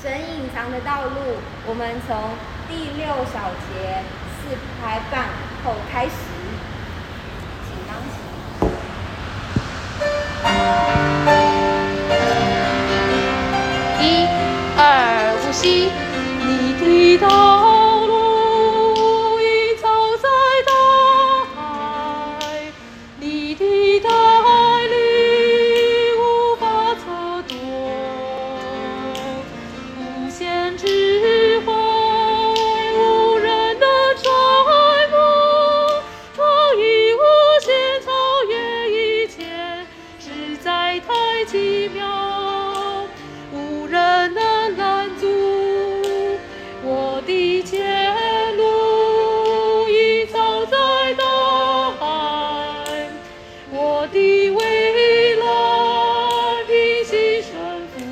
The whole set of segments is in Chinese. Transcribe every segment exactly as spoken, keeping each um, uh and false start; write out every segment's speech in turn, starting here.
神隐藏的道路，我们从第六小节四拍半后开始，请钢琴。一、二、呼吸，你的道路已走在大海，你的带领无法测度，无限智慧无人能揣摩，创意无限超越一切，实在太奇妙，无人能拦阻我的前路已藏在大海，我的未来平息顺服，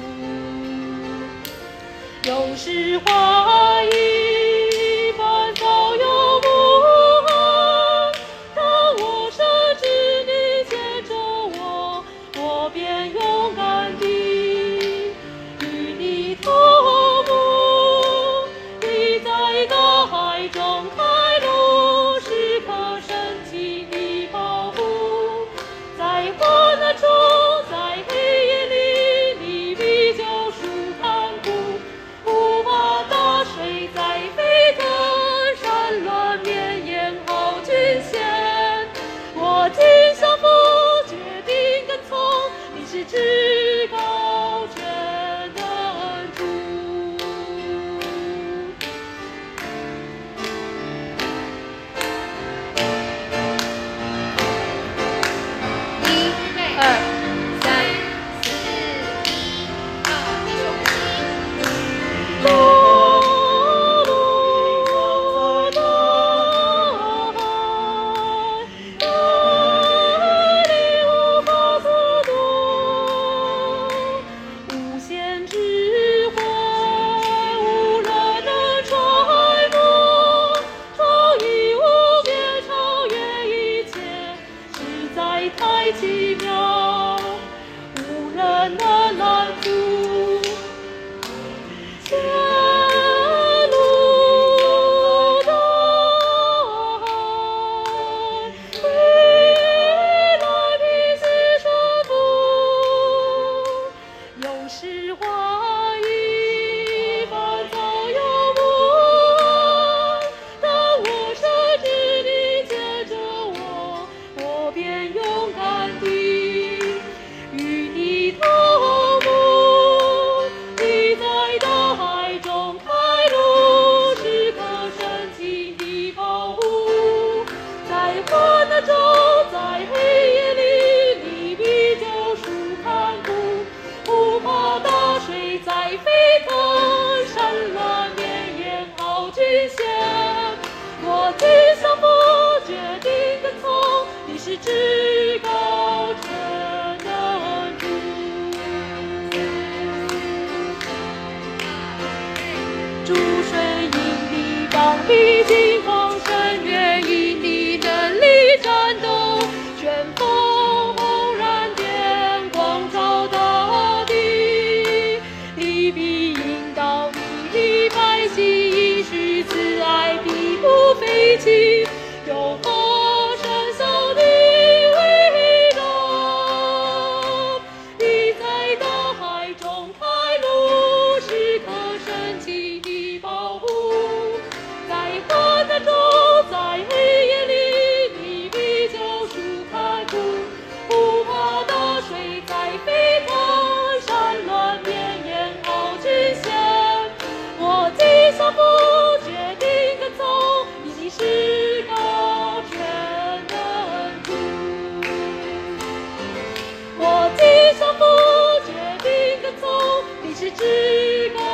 有时怀疑烦躁又不安，当我深知你牵着我，我便勇敢地与你同步，你在大海中开路，时刻深情的保护，在患难中，在黑夜里，你比救赎看顾，不怕大水在沸腾，山峦绵延好均线，我尽降服，决定跟从，你是至高全能主。 一、二、三、四、一、二，弟兄们， 道路在大海，带领无法测度，无限智慧无人能揣摩，创意无边超越一切，实在太奇妙，无人能拦阻前路大海，未来平息顺服，有时怀疑烦躁又不安，当我深知你牵着我，我便勇敢地与你同步，你在大海中开路，时刻深情地保护，在患难中，在黑夜里，你比救赎看顾，不怕大水在沸腾，山峦绵延好均线，我尽降服，决定跟从，你是至高全能主。注水因你膀臂惊慌，深渊因你能力战斗，旋风轰然电光照大地，你必引导你的百姓，应许慈爱必不废弃，有火生效的味道，你在大海中开路，时刻深情地保护，在患难中，在黑夜里，你比救赎看顾，不怕大水在沸腾，山峦绵延好均线，我尽降服，决定跟从，你是高全能主。我尽降服，决定跟从，你是至高